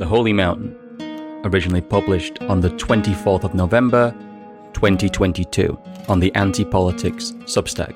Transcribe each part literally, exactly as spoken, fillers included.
The Holy Mountain, originally published on the twenty-fourth of November, twenty twenty-two, on the Anti-Politics Substack.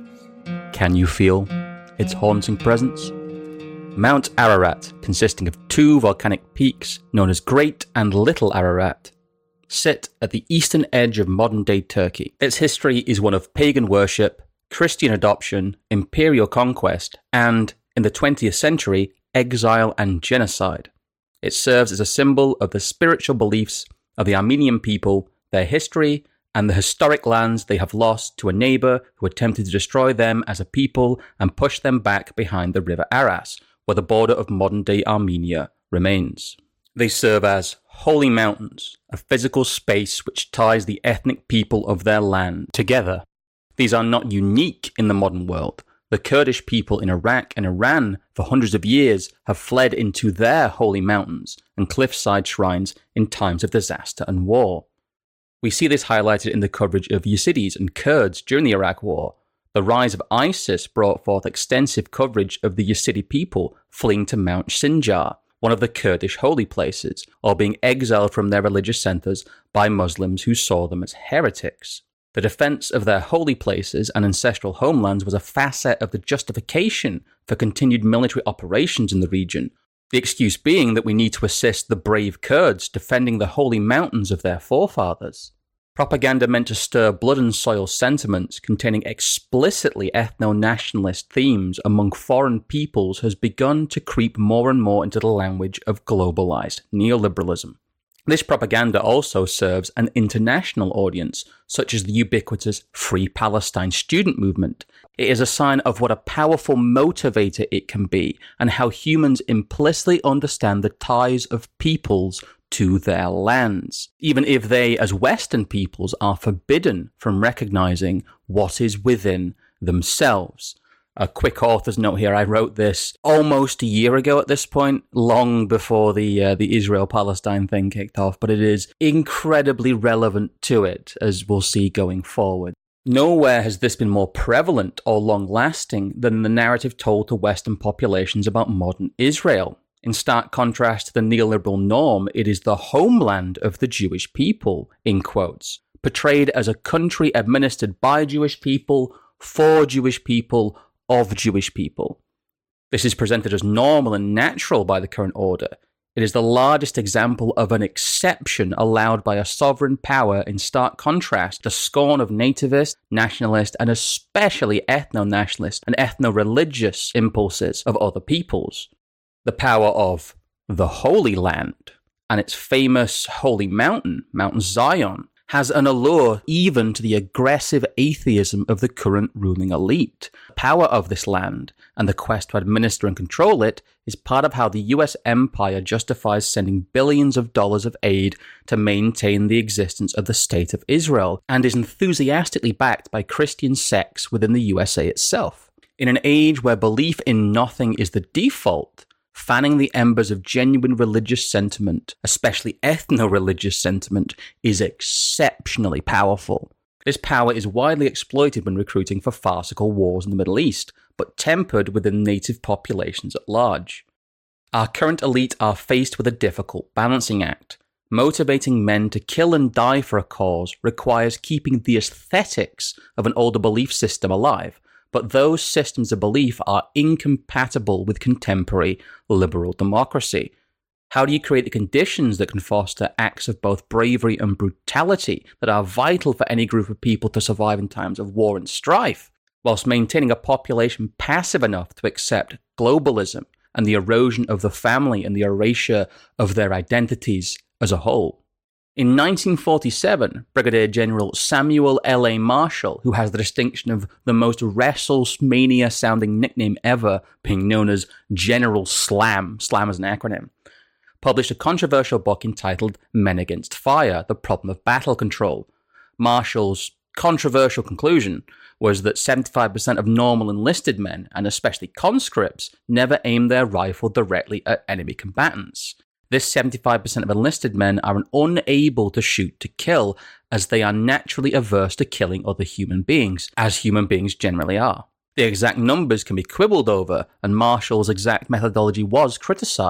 Can you feel its haunting presence? Mount Ararat, consisting of two volcanic peaks known as Great and Little Ararat, sit at the eastern edge of modern-day Turkey. Its history is one of pagan worship, Christian adoption, imperial conquest, and, in the twentieth century, exile and genocide. It serves as a symbol of the spiritual beliefs of the Armenian people, their history, and the historic lands they have lost to a neighbour who attempted to destroy them as a people and push them back behind the river Aras, where the border of modern-day Armenia remains. They serve as holy mountains, a physical space which ties the ethnic people of their land together. These are not unique in the modern world. The Kurdish people in Iraq and Iran for hundreds of years have fled into their holy mountains and cliffside shrines in times of disaster and war. We see this highlighted in the coverage of Yazidis and Kurds during the Iraq War. The rise of ISIS brought forth extensive coverage of the Yazidi people fleeing to Mount Sinjar, one of the Kurdish holy places, or being exiled from their religious centres by Muslims who saw them as heretics. The defence of their holy places and ancestral homelands was a facet of the justification for continued military operations in the region, the excuse being that we need to assist the brave Kurds defending the holy mountains of their forefathers. Propaganda meant to stir blood and soil sentiments containing explicitly ethno-nationalist themes among foreign peoples has begun to creep more and more into the language of globalised neoliberalism. This propaganda also serves an international audience, such as the ubiquitous Free Palestine student movement. It is a sign of what a powerful motivator it can be, and how humans implicitly understand the ties of peoples to their lands, even if they, as Western peoples, are forbidden from recognising what is within themselves. A quick author's note here, I wrote this almost a year ago at this point, long before the uh, the Israel-Palestine thing kicked off, but it is incredibly relevant to it, as we'll see going forward. Nowhere has this been more prevalent or long-lasting than the narrative told to Western populations about modern Israel. In stark contrast to the neoliberal norm, it is the homeland of the Jewish people, in quotes, portrayed as a country administered by Jewish people, for Jewish people, of Jewish people. This is presented as normal and natural by the current order. It is the largest example of an exception allowed by a sovereign power in stark contrast to scorn of nativist, nationalist, and especially ethno-nationalist and ethno-religious impulses of other peoples. The power of the Holy Land and its famous holy mountain, Mount Zion, has an allure even to the aggressive atheism of the current ruling elite. The power of this land and the quest to administer and control it is part of how the U S empire justifies sending billions of dollars of aid to maintain the existence of the State of Israel, and is enthusiastically backed by Christian sects within the U S A itself. In an age where belief in nothing is the default, fanning the embers of genuine religious sentiment, especially ethno-religious sentiment, is exceptionally powerful. This power is widely exploited when recruiting for farcical wars in the Middle East, but tempered within native populations at large. Our current elite are faced with a difficult balancing act. Motivating men to kill and die for a cause requires keeping the aesthetics of an older belief system alive, but those systems of belief are incompatible with contemporary liberal democracy. How do you create the conditions that can foster acts of both bravery and brutality that are vital for any group of people to survive in times of war and strife, whilst maintaining a population passive enough to accept globalism and the erosion of the family and the erasure of their identities as a whole? In nineteen forty-seven, Brigadier General Samuel L A Marshall, who has the distinction of the most WrestleMania-sounding nickname ever, being known as General Slam, Slam as an acronym, published a controversial book entitled Men Against Fire, The Problem of Battle Control. Marshall's controversial conclusion was that seventy-five percent of normal enlisted men, and especially conscripts, never aim their rifle directly at enemy combatants. This seventy-five percent of enlisted men are unable to shoot to kill, as they are naturally averse to killing other human beings, as human beings generally are. The exact numbers can be quibbled over, and Marshall's exact methodology was criticised,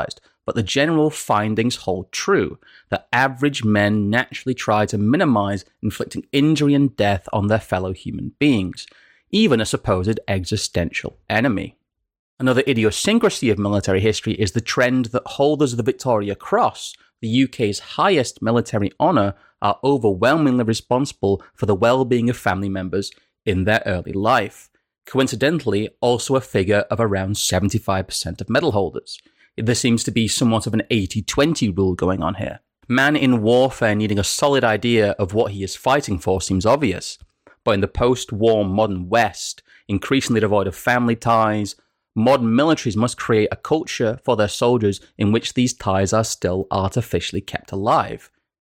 but the general findings hold true, that average men naturally try to minimize inflicting injury and death on their fellow human beings, even a supposed existential enemy. Another idiosyncrasy of military history is the trend that holders of the Victoria Cross, the U K's highest military honour, are overwhelmingly responsible for the well-being of family members in their early life. Coincidentally, also a figure of around seventy-five percent of medal holders. There seems to be somewhat of an eighty twenty rule going on here. Man in warfare needing a solid idea of what he is fighting for seems obvious, but in the post-war modern West, increasingly devoid of family ties, modern militaries must create a culture for their soldiers in which these ties are still artificially kept alive.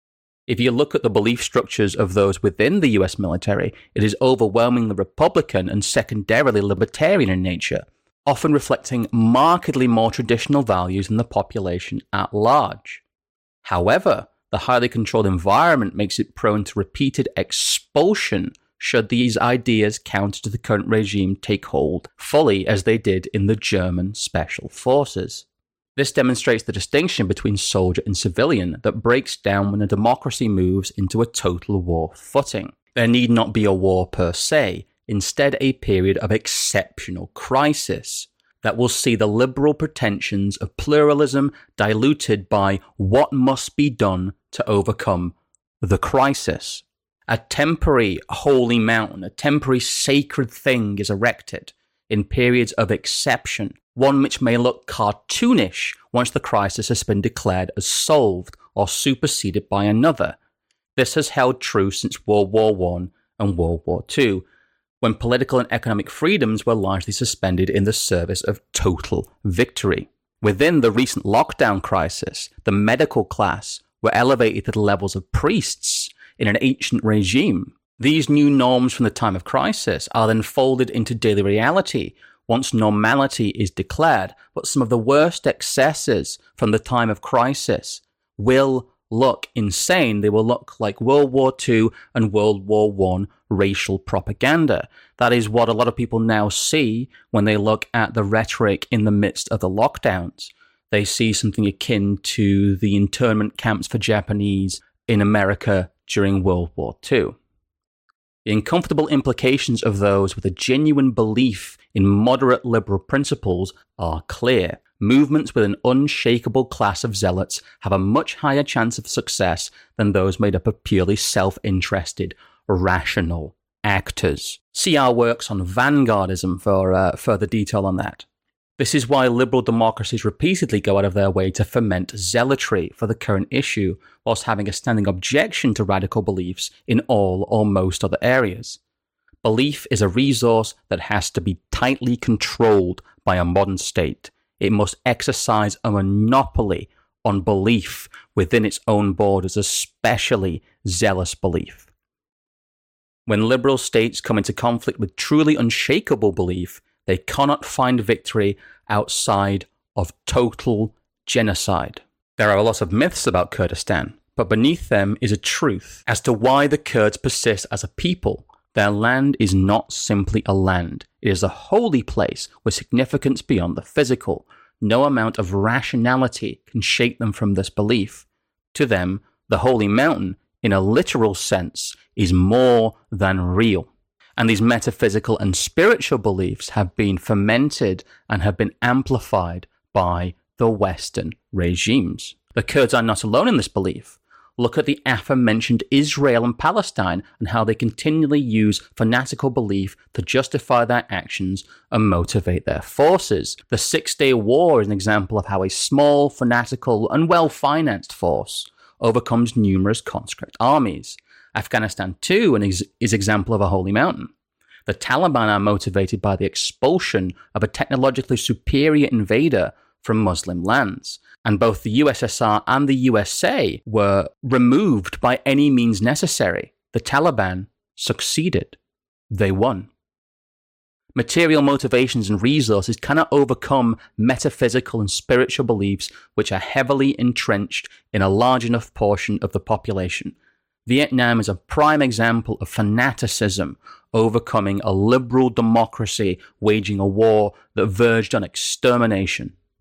If you look at the belief structures of those within the U S military, it is overwhelmingly Republican and secondarily libertarian in nature, often reflecting markedly more traditional values than the population at large. However, the highly controlled environment makes it prone to repeated expulsion should these ideas counter to the current regime take hold fully as they did in the German Special Forces. This demonstrates the distinction between soldier and civilian that breaks down when a democracy moves into a total war footing. There need not be a war per se, instead a period of exceptional crisis that will see the liberal pretensions of pluralism diluted by what must be done to overcome the crisis. A temporary holy mountain, a temporary sacred thing is erected in periods of exception, one which may look cartoonish once the crisis has been declared as solved or superseded by another. This has held true since World War One and World War Two, when political and economic freedoms were largely suspended in the service of total victory. Within the recent lockdown crisis, the medical class were elevated to the levels of priests in an ancient regime. These new norms from the time of crisis are then folded into daily reality once normality is declared, but some of the worst excesses from the time of crisis will look insane. They will look like World War Two and World War One racial propaganda. That is what a lot of people now see when they look at the rhetoric in the midst of the lockdowns. They see something akin to the internment camps for Japanese in America during World War Two. The uncomfortable implications of those with a genuine belief in moderate liberal principles are clear. Movements with an unshakable class of zealots have a much higher chance of success than those made up of purely self-interested, rational actors. See our works on vanguardism for uh, further detail on that. This is why liberal democracies repeatedly go out of their way to foment zealotry for the current issue, whilst having a standing objection to radical beliefs in all or most other areas. Belief is a resource that has to be tightly controlled by a modern state. It must exercise a monopoly on belief within its own borders, especially zealous belief. When liberal states come into conflict with truly unshakable belief, they cannot find victory outside of total genocide. There are a lot of myths about Kurdistan, but beneath them is a truth as to why the Kurds persist as a people. Their land is not simply a land. It is a holy place with significance beyond the physical. No amount of rationality can shake them from this belief. To them, the holy mountain, in a literal sense, is more than real. And these metaphysical and spiritual beliefs have been fermented and have been amplified by the Western regimes. The Kurds are not alone in this belief. Look at the aforementioned Israel and Palestine and how they continually use fanatical belief to justify their actions and motivate their forces. The Six-Day War is an example of how a small, fanatical, and well-financed force overcomes numerous conscript armies. Afghanistan, too, is an example of a holy mountain. The Taliban are motivated by the expulsion of a technologically superior invader from Muslim lands, and both the U S S R and the U S A were removed by any means necessary. The Taliban succeeded. They won. Material motivations and resources cannot overcome metaphysical and spiritual beliefs which are heavily entrenched in a large enough portion of the population. Vietnam is a prime example of fanaticism overcoming a liberal democracy waging a war that verged on extermination.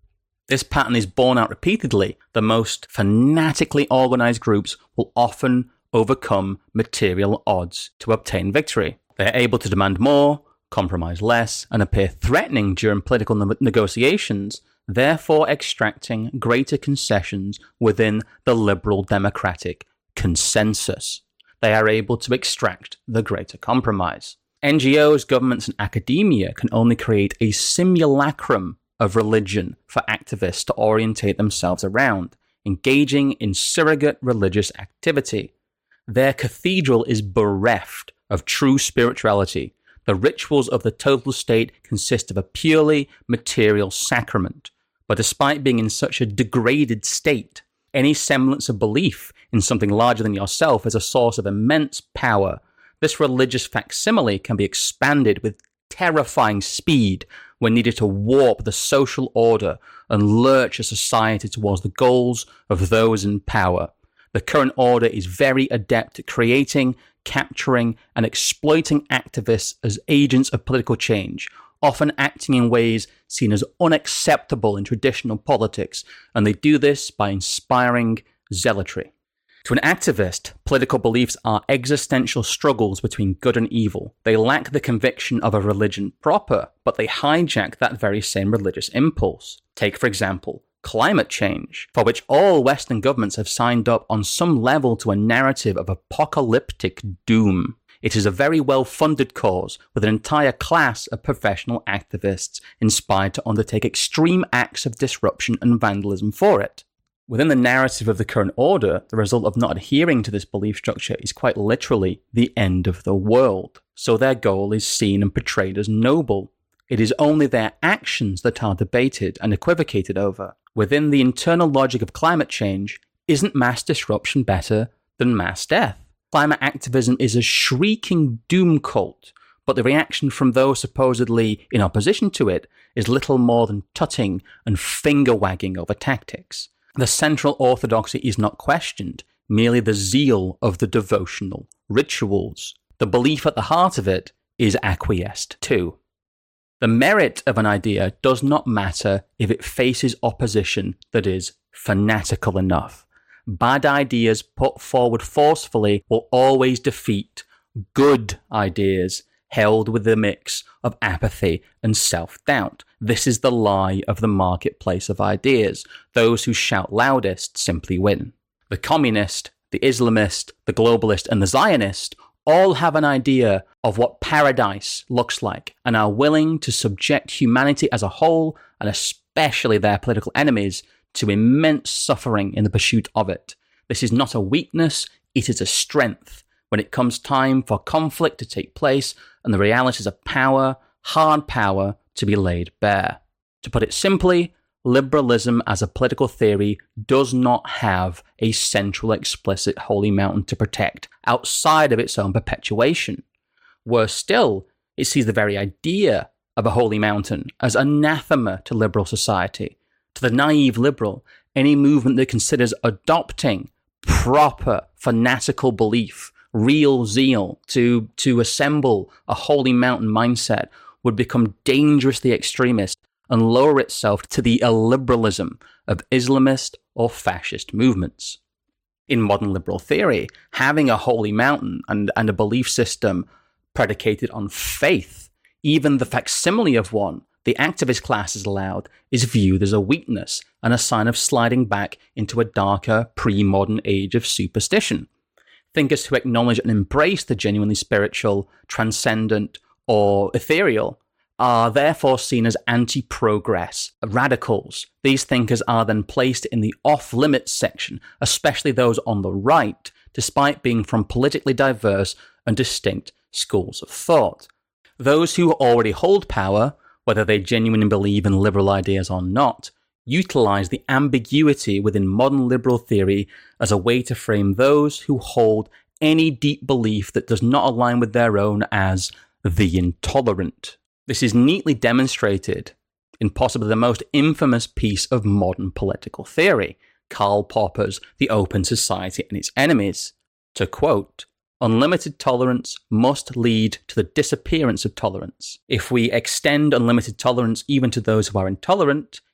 This pattern is borne out repeatedly. The most fanatically organized groups will often overcome material odds to obtain victory. They are able to demand more, compromise less, and appear threatening during political ne- negotiations, therefore extracting greater concessions within the liberal democratic consensus. They are able to extract the greater compromise. N G Os, governments, and academia can only create a simulacrum of religion for activists to orientate themselves around, engaging in surrogate religious activity. Their cathedral is bereft of true spirituality. The rituals of the total state consist of a purely material sacrament. But despite being in such a degraded state, any semblance of belief in something larger than yourself is a source of immense power. This religious facsimile can be expanded with terrifying speed when needed to warp the social order and lurch a society towards the goals of those in power. The current order is very adept at creating, capturing, and exploiting activists as agents of political change, often acting in ways seen as unacceptable in traditional politics, and they do this by inspiring zealotry. To an activist, political beliefs are existential struggles between good and evil. They lack the conviction of a religion proper, but they hijack that very same religious impulse. Take, for example, climate change, for which all Western governments have signed up on some level to a narrative of apocalyptic doom. It is a very well-funded cause, with an entire class of professional activists inspired to undertake extreme acts of disruption and vandalism for it. Within the narrative of the current order, the result of not adhering to this belief structure is quite literally the end of the world. So their goal is seen and portrayed as noble. It is only their actions that are debated and equivocated over. Within the internal logic of climate change, isn't mass disruption better than mass death? Climate activism is a shrieking doom cult, but the reaction from those supposedly in opposition to it is little more than tutting and finger-wagging over tactics. The central orthodoxy is not questioned, merely the zeal of the devotional rituals. The belief at the heart of it is acquiesced to. The merit of an idea does not matter if it faces opposition that is fanatical enough. Bad ideas put forward forcefully will always defeat good ideas held with a mix of apathy and self-doubt. This is the lie of the marketplace of ideas. Those who shout loudest simply win. The communist, the Islamist, the globalist, and the Zionist all have an idea of what paradise looks like and are willing to subject humanity as a whole, and especially their political enemies, to immense suffering in the pursuit of it. This is not a weakness, it is a strength. When it comes time for conflict to take place and the realities of power, hard power, to be laid bare. To put it simply, liberalism as a political theory does not have a central explicit holy mountain to protect outside of its own perpetuation. Worse still, it sees the very idea of a holy mountain as anathema to liberal society. To the naive liberal, any movement that considers adopting proper fanatical belief, real zeal to, to assemble a holy mountain mindset would become dangerously extremist and lower itself to the illiberalism of Islamist or fascist movements. In modern liberal theory, having a holy mountain and, and a belief system predicated on faith, even the facsimile of one, the activist class is allowed, is viewed as a weakness and a sign of sliding back into a darker, pre-modern age of superstition. Thinkers who acknowledge and embrace the genuinely spiritual, transcendent, or ethereal are therefore seen as anti-progress radicals. These thinkers are then placed in the off-limits section, especially those on the right, despite being from politically diverse and distinct schools of thought. Those who already hold power, whether they genuinely believe in liberal ideas or not, utilize the ambiguity within modern liberal theory as a way to frame those who hold any deep belief that does not align with their own as the intolerant. This is neatly demonstrated in possibly the most infamous piece of modern political theory, Karl Popper's The Open Society and Its Enemies. To quote, "Unlimited tolerance must lead to the disappearance of tolerance. If we extend unlimited tolerance even to those who are intolerant,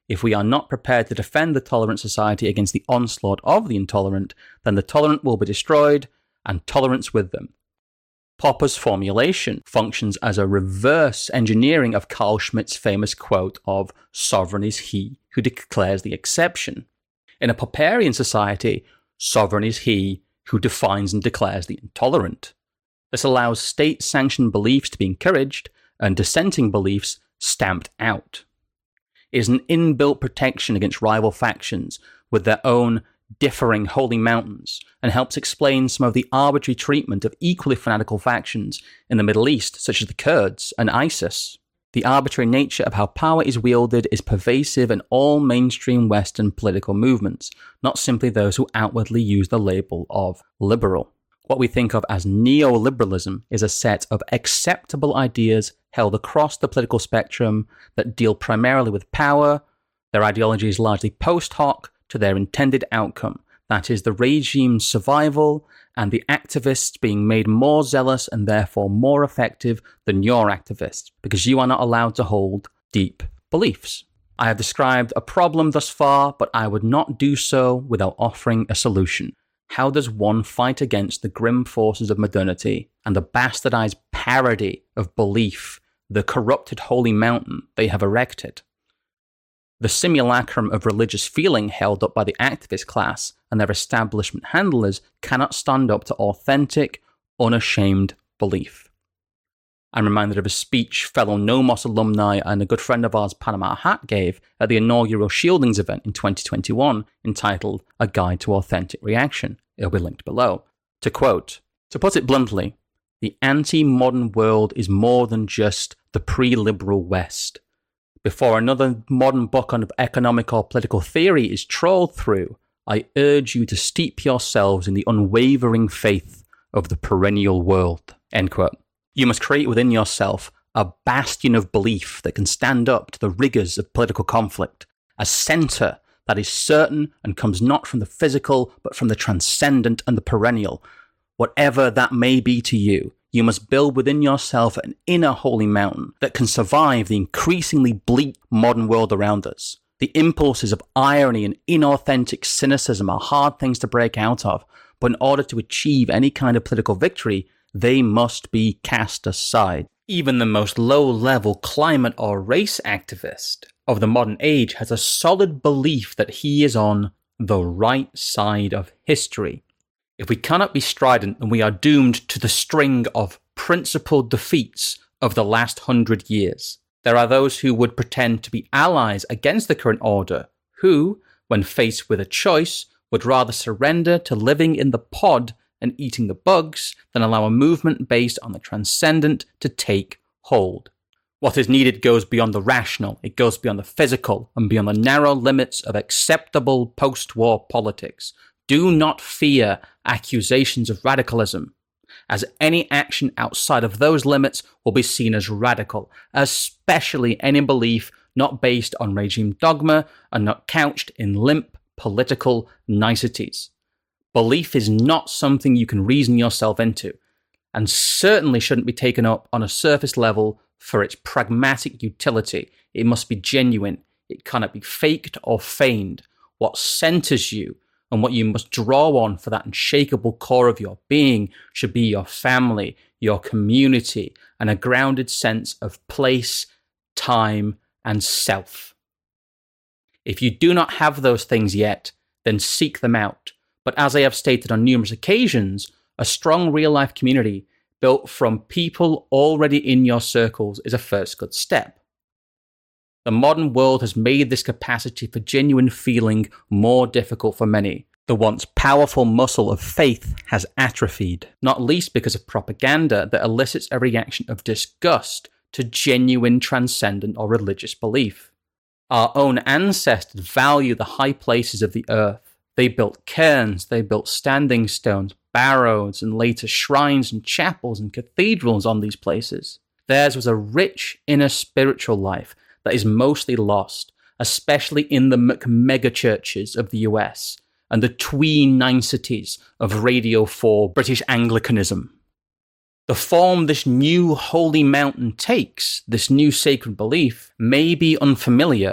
If we are not prepared to defend the tolerant society against the onslaught of the intolerant, then the tolerant will be destroyed, and tolerance with them. Popper's formulation functions as a reverse engineering of Carl Schmitt's famous quote of "sovereign is he who declares the exception." In a Popperian society, sovereign is he who defines and declares the intolerant. This allows state-sanctioned beliefs to be encouraged and dissenting beliefs stamped out. It is an inbuilt protection against rival factions with their own differing holy mountains, and helps explain some of the arbitrary treatment of equally fanatical factions in the Middle East, such as the Kurds and ISIS. The arbitrary nature of how power is wielded is pervasive in all mainstream Western political movements, not simply those who outwardly use the label of liberal. What we think of as neoliberalism is a set of acceptable ideas held across the political spectrum that deal primarily with power. Their ideology is largely post hoc to their intended outcome, that is, the regime's survival and the activists being made more zealous and therefore more effective than your activists, because you are not allowed to hold deep beliefs. I have described a problem thus far, but I would not do so without offering a solution. How does one fight against the grim forces of modernity and the bastardized parody of belief, the corrupted holy mountain they have erected? The simulacrum of religious feeling held up by the activist class and their establishment handlers cannot stand up to authentic, unashamed belief. I'm reminded of a speech fellow Nomos alumni and a good friend of ours, Panama Hat, gave at the inaugural Shieldings event in twenty twenty-one, entitled A Guide to Authentic Reaction. It'll be linked below. To quote, "To put it bluntly, the anti-modern world is more than just the pre-liberal West. Before another modern book on economic or political theory is trawled through, I urge you to steep yourselves in the unwavering faith of the perennial world." End quote. You must create within yourself a bastion of belief that can stand up to the rigors of political conflict, a center that is certain and comes not from the physical, but from the transcendent and the perennial. Whatever that may be to you, you must build within yourself an inner holy mountain that can survive the increasingly bleak modern world around us. The impulses of irony and inauthentic cynicism are hard things to break out of, but in order to achieve any kind of political victory, they must be cast aside. Even the most low-level climate or race activist of the modern age has a solid belief that he is on the right side of history. If we cannot be strident, then we are doomed to the string of principled defeats of the last hundred years. There are those who would pretend to be allies against the current order, who, when faced with a choice, would rather surrender to living in the pod and eating the bugs than allow a movement based on the transcendent to take hold. What is needed goes beyond the rational, it goes beyond the physical, and beyond the narrow limits of acceptable post-war politics. Do not fear accusations of radicalism, as any action outside of those limits will be seen as radical, especially any belief not based on regime dogma and not couched in limp political niceties. Belief is not something you can reason yourself into, and certainly shouldn't be taken up on a surface level for its pragmatic utility. It must be genuine. It cannot be faked or feigned. What centers you and what you must draw on for that unshakable core of your being should be your family, your community, and a grounded sense of place, time, and self. If you do not have those things yet, then seek them out. But as I have stated on numerous occasions, a strong real-life community built from people already in your circles is a first good step. The modern world has made this capacity for genuine feeling more difficult for many. The once powerful muscle of faith has atrophied, not least because of propaganda that elicits a reaction of disgust to genuine transcendent or religious belief. Our own ancestors value the high places of the earth. They built cairns, they built standing stones, barrows, and later shrines and chapels and cathedrals on these places. Theirs was a rich inner spiritual life that is mostly lost, especially in the megachurches of the U S and the tween niceties of Radio four British Anglicanism. The form this new holy mountain takes, this new sacred belief, may be unfamiliar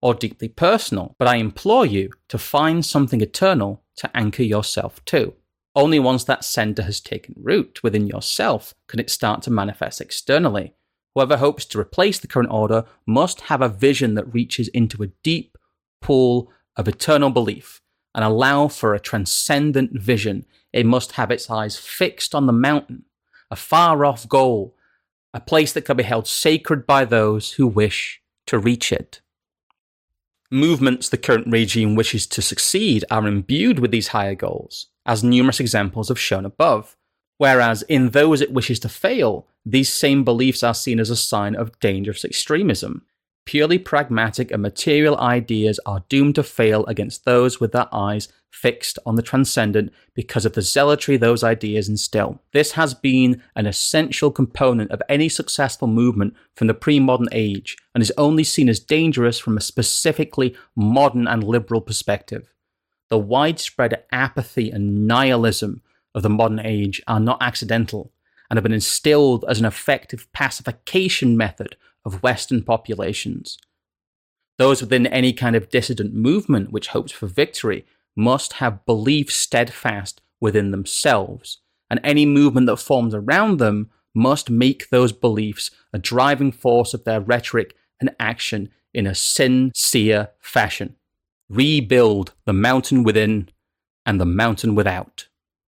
or deeply personal, but I implore you to find something eternal to anchor yourself to. Only once that center has taken root within yourself can it start to manifest externally. Whoever hopes to replace the current order must have a vision that reaches into a deep pool of eternal belief and allow for a transcendent vision. It must have its eyes fixed on the mountain, a far-off goal, a place that can be held sacred by those who wish to reach it. Movements the current regime wishes to succeed are imbued with these higher goals, as numerous examples have shown above, whereas in those it wishes to fail, these same beliefs are seen as a sign of dangerous extremism. Purely pragmatic and material ideas are doomed to fail against those with their eyes fixed on the transcendent because of the zealotry those ideas instill. This has been an essential component of any successful movement from the pre-modern age and is only seen as dangerous from a specifically modern and liberal perspective. The widespread apathy and nihilism of the modern age are not accidental and have been instilled as an effective pacification method of Western populations. Those within any kind of dissident movement which hopes for victory must have beliefs steadfast within themselves, and any movement that forms around them must make those beliefs a driving force of their rhetoric and action in a sincere fashion. Rebuild the mountain within and the mountain without.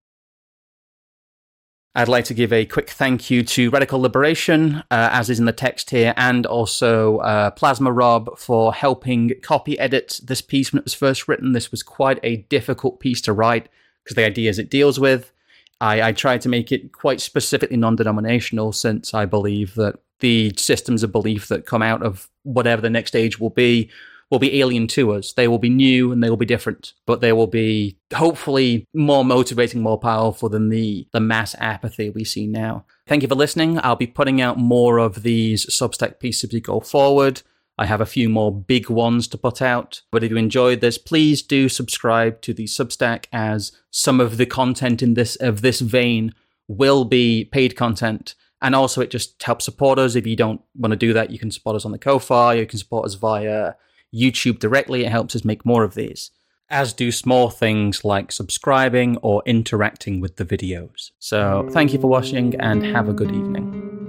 I'd like to give a quick thank you to Radical Liberation, uh, as is in the text here, and also uh, Plasma Rob for helping copy edit this piece when it was first written. This was quite a difficult piece to write because the ideas it deals with. I, I tried to make it quite specifically non-denominational, since I believe that the systems of belief that come out of whatever the next age will be will be alien to us. They will be new and they will be different, but they will be hopefully more motivating, more powerful than the, the mass apathy we see now. Thank you for listening. I'll be putting out more of these Substack pieces as we go forward. I have a few more big ones to put out, but if you enjoyed this, please do subscribe to the Substack, as some of the content in this of this vein will be paid content. And also it just helps support us. If you don't want to do that, you can support us on the Ko-Fi, you can support us via YouTube directly. It helps us make more of these, as do small things like subscribing or interacting with the videos. So thank you for watching and have a good evening.